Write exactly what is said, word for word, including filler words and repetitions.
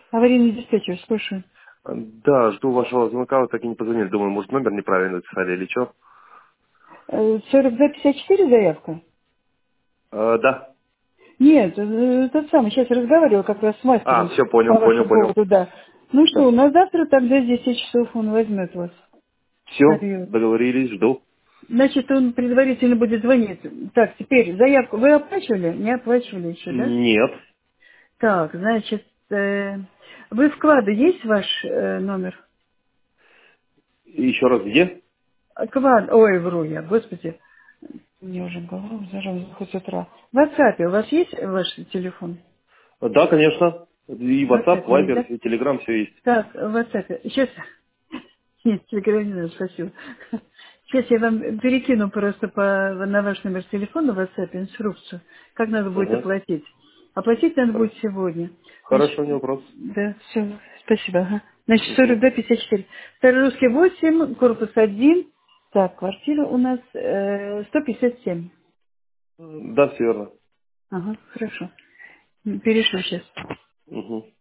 Аварийный диспетчер, слушаю. Да, жду вашего звонка, вы так и не позвонили. Думаю, может, номер неправильно написали или что? Э, сорок два пятьдесят четыре заявка? А, да. Нет, э, тот самый, сейчас разговаривал как раз с А, мастером все, по понял, понял, вашему понял. поводу, да. Ну что, Да. на завтра тогда с десяти часов он возьмет вас. Все, Собьет. договорились, жду. Значит, он предварительно будет звонить. Так, теперь заявку вы оплачивали? Не оплачивали еще, да? Нет. Так, значит, э, вы вклады есть ваш э, номер? Еще раз где? А, Квад, ой, вру я, господи. Мне уже голову зажал хоть с утра. В WhatsApp у вас есть ваш телефон? Да, конечно. И В WhatsApp, WhatsApp есть, Viber, да? и Telegram, все есть. Так, в WhatsApp. Сейчас, нет, телеграм не надо, спасибо. Сейчас я вам перекину просто по, на ваш номер телефона в WhatsApp инструкцию, как надо будет Угу. оплатить. Оплатить надо будет Хорошо. сегодня. Значит, Хорошо, не вопрос. да, все, спасибо. Ага. Значит, сорок Угу. два пятьдесят четыре. Старый русский восемь, корпус один. Так, квартира у нас э, сто пятьдесят семь. Да, все верно. Ага, хорошо. М, Перешлю сейчас. Угу.